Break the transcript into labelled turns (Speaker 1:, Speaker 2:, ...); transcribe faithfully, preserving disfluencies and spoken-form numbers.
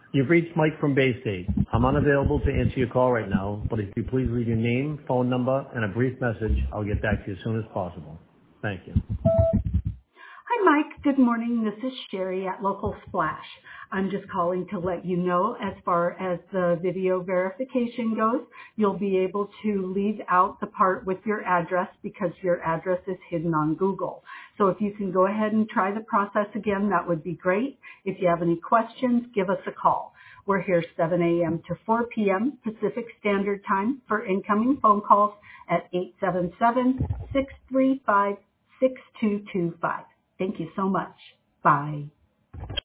Speaker 1: You've reached Mike from Baystate. I'm unavailable to answer your call right now, but if you please leave your name, phone number, and a brief message, I'll get back to you as soon as possible. Thank you.
Speaker 2: Hi, Mike. Good morning. This is Sherry at Local Splash. I'm just calling to let you know as far as the video verification goes, you'll be able to leave out the part with your address because your address is hidden on Google. So if you can go ahead and try the process again, that would be great. If you have any questions, give us a call. We're here seven a.m. to four p.m. Pacific Standard Time for incoming phone calls at eight seven seven, six three five, six two two five. Thank you so much. Bye.